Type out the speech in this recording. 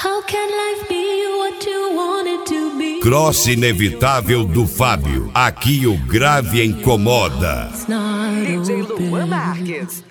How can life be what you want it to be? Cross inevitável do Fábio. Aqui o grave incomoda. It's not DJ open. Luan Marques.